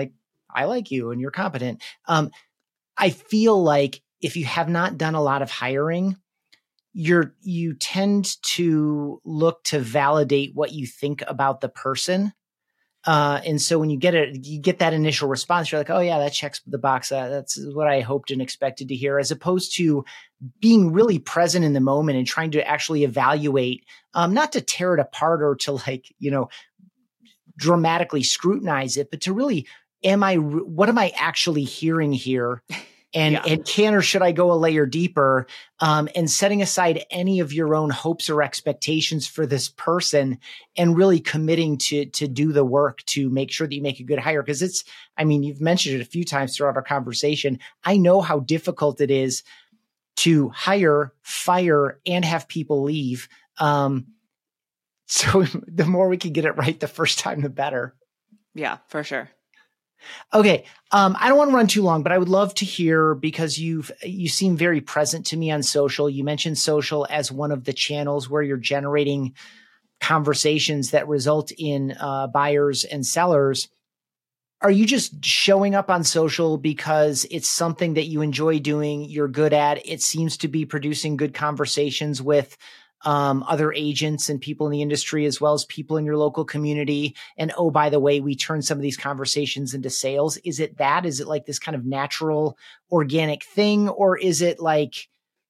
I like you and you're competent. Um, I feel like if you have not done a lot of hiring, you're, you tend to look to validate what you think about the person. Uh, and so when you get it, you get that initial response, you're like, oh yeah, that checks the box. Uh, that's what I hoped and expected to hear, as opposed to being really present in the moment and trying to actually evaluate, um, not to tear it apart or to like, you know, dramatically scrutinize it, but to really, am I, what am I actually hearing here? And, yeah. and can, or should I go a layer deeper? Um, and setting aside any of your own hopes or expectations for this person and really committing to, to do the work to make sure that you make a good hire. Cause it's, I mean, you've mentioned it a few times throughout our conversation. I know how difficult it is to hire, fire, and have people leave. Um, so the more we can get it right the first time, the better. Yeah, for sure. Okay. Um, I don't want to run too long, but I would love to hear, because you've, you seem very present to me on social. You mentioned social as one of the channels where you're generating conversations that result in uh, buyers and sellers. Are you just showing up on social because it's something that you enjoy doing, you're good at? It seems to be producing good conversations with um, other agents and people in the industry, as well as people in your local community. And oh, by the way, we turn some of these conversations into sales. Is it that? Is it like this kind of natural, organic thing? Or is it like,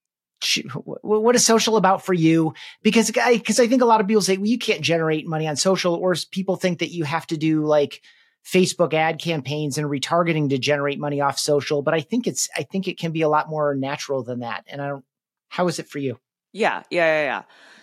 what is social about for you? Because I, because I think a lot of people say, well, you can't generate money on social, or people think that you have to do like Facebook ad campaigns and retargeting to generate money off social. But I think it's, I think it can be a lot more natural than that. And I don't, how is it for you? Yeah, yeah, yeah, yeah.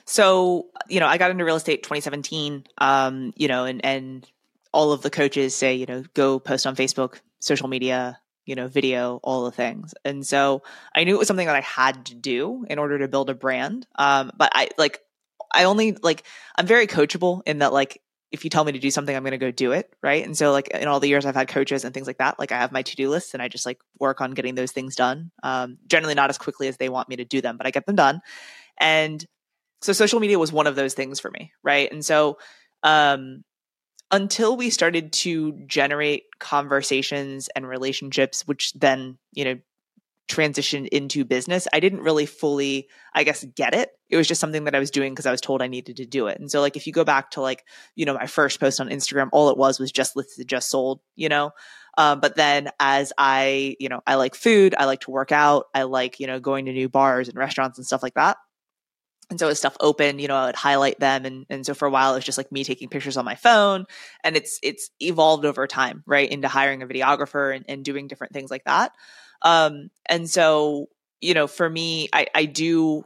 So, you know, I got into real estate twenty seventeen, um, you know, and, and all of the coaches say, you know, go post on Facebook, social media, you know, video, all the things. And so I knew it was something that I had to do in order to build a brand. Um, but I like, I only like, I'm very coachable in that, like, if you tell me to do something, I'm going to go do it. Right. And so like in all the years I've had coaches and things like that, like I have my to-do lists and I just like work on getting those things done. Um, generally not as quickly as they want me to do them, but I get them done. And so social media was one of those things for me. Right. And so, um, until we started to generate conversations and relationships, which then, you know, transitioned into business, I didn't really fully, I guess, get it. It was just something that I was doing because I was told I needed to do it. And so like, if you go back to like, you know, my first post on Instagram, all it was was just listed, just sold, you know? Um, but then as I, you know, I like food, I like to work out, I like, you know, going to new bars and restaurants and stuff like that. And so as stuff opened, you know, I would highlight them. And, and so for a while, it was just like me taking pictures on my phone, and it's, it's evolved over time, right, into hiring a videographer and, and doing different things like that. Um, and so, you know, for me, I, I do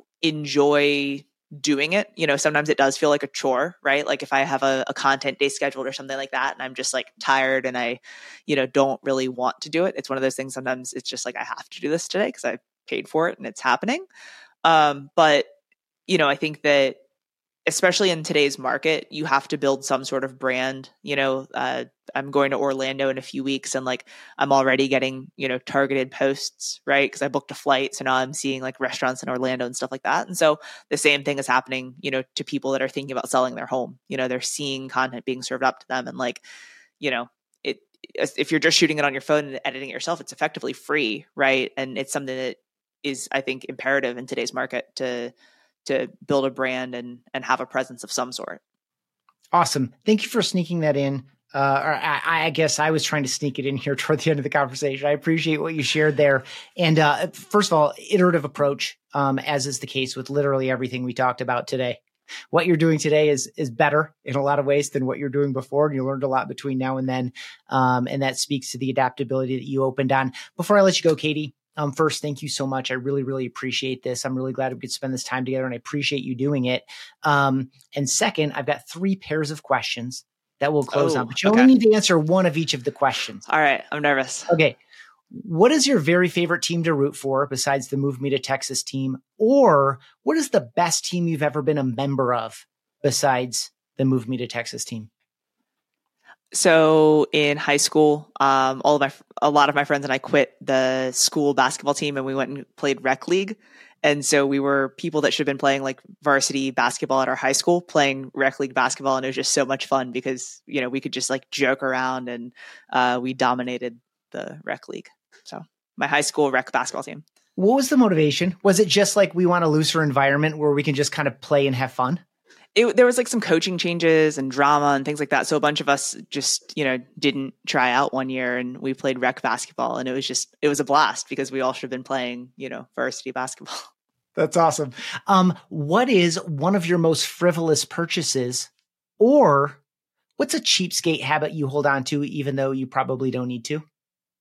enjoy doing it. You know, sometimes it does feel like a chore, right? Like if I have a, a content day scheduled or something like that, and I'm just like tired and I, you know, don't really want to do it. It's one of those things. Sometimes it's just like, I have to do this today because I paid for it and it's happening. Um, but you know, I think that especially in today's market, you have to build some sort of brand. You know, uh, I'm going to Orlando in a few weeks, and like I'm already getting, you know, targeted posts, right? Because I booked a flight. So now I'm seeing like restaurants in Orlando and stuff like that. And so the same thing is happening, you know, to people that are thinking about selling their home. You know, they're seeing content being served up to them. And like, you know, it if you're just shooting it on your phone and editing it yourself, it's effectively free, right? And it's something that is, I think, imperative in today's market to to build a brand and, and have a presence of some sort. Awesome. Thank you for sneaking that in. Uh, or I, I guess I was trying to sneak it in here toward the end of the conversation. I appreciate what you shared there. And uh, first of all, iterative approach, um, as is the case with literally everything we talked about today. What you're doing today is is better in a lot of ways than what you're doing before. And you learned a lot between now and then. Um, and that speaks to the adaptability that you opened on. Before I let you go, Katie, Um, first, thank you so much. I really, really appreciate this. I'm really glad we could spend this time together, and I appreciate you doing it. Um, and second, I've got three pairs of questions that we'll close oh, on, but you okay. only need to answer one of each of the questions. All right. I'm nervous. Okay. What is your very favorite team to root for besides the Move Me to Texas team? Or what is the best team you've ever been a member of besides the Move Me to Texas team? So in high school, um, all of my, a lot of my friends and I quit the school basketball team, and we went and played rec league. And so we were people that should have been playing like varsity basketball at our high school, playing rec league basketball. And it was just so much fun because, you know, we could just like joke around and uh, we dominated the rec league. So my high school rec basketball team. What was the motivation? Was it just like we want a looser environment where we can just kind of play and have fun? It, there was like some coaching changes and drama and things like that. So a bunch of us just, you know, didn't try out one year and we played rec basketball and it was just, it was a blast because we all should have been playing, you know, varsity basketball. That's awesome. Um, what is one of your most frivolous purchases, or what's a cheapskate habit you hold on to, even though you probably don't need to?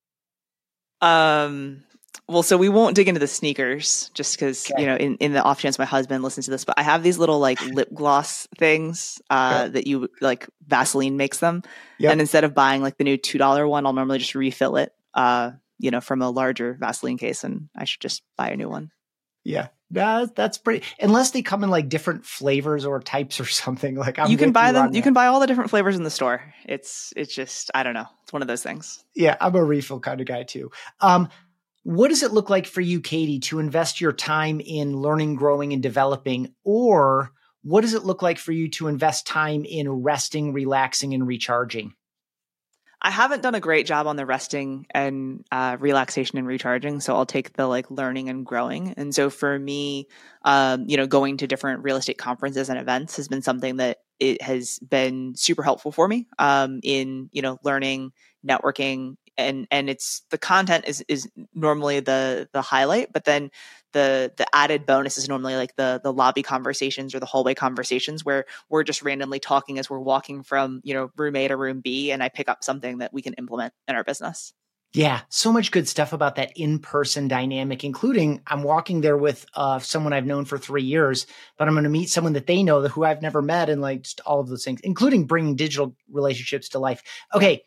Um, Well, so we won't dig into the sneakers just because, okay. you know, in, in the off chance my husband listens to this, but I have these little like lip gloss things uh, yep. that you like Vaseline makes them. Yep. And instead of buying like the new two dollar one, I'll normally just refill it, uh, you know, from a larger Vaseline case, and I should just buy a new one. Yeah. That, that's pretty, unless they come in like different flavors or types or something. Like I'm you can buy you them. You can buy all the different flavors in the store. It's, it's just, I don't know. It's one of those things. Yeah. I'm a refill kind of guy too. Um, What does it look like for you, Katie, to invest your time in learning, growing, and developing? Or what does it look like for you to invest time in resting, relaxing, and recharging? I haven't done a great job on the resting and uh, relaxation and recharging. So I'll take the like learning and growing. And so for me, um, you know, going to different real estate conferences and events has been something that it has been super helpful for me um, in, you know, learning, networking, and and it's the content is is normally the the highlight, but then the the added bonus is normally like the the lobby conversations or the hallway conversations where we're just randomly talking as we're walking from, you know, room A to room B, and I pick up something that we can implement in our business. Yeah, so much good stuff about that in-person dynamic, including I'm walking there with uh, someone I've known for three years, but I'm going to meet someone that they know who I've never met, and like just all of those things, including bringing digital relationships to life. Okay.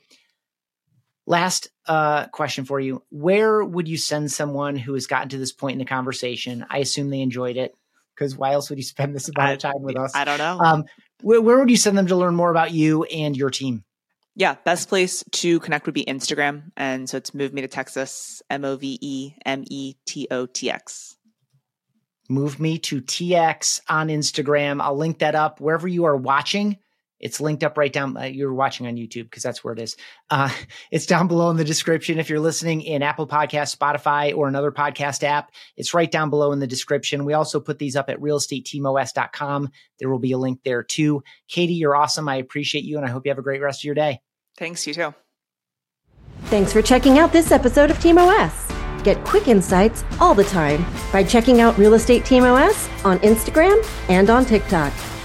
Last uh, question for you. Where would you send someone who has gotten to this point in the conversation? I assume they enjoyed it, because why else would you spend this amount I, of time with us? I don't know. Um, where, where would you send them to learn more about you and your team? Yeah, best place to connect would be Instagram. And so it's Move Me to Texas, M O V E M E T O T X. Move Me to T X on Instagram. I'll link that up wherever you are watching. It's linked up right down. Uh, you're watching on YouTube because that's where it is. Uh, it's down below in the description. If you're listening in Apple Podcasts, Spotify, or another podcast app, it's right down below in the description. We also put these up at real estate team O S dot com. There will be a link there too. Katie, you're awesome. I appreciate you, and I hope you have a great rest of your day. Thanks, you too. Thanks for checking out this episode of Team O S. Get quick insights all the time by checking out Real Estate Team O S on Instagram and on TikTok.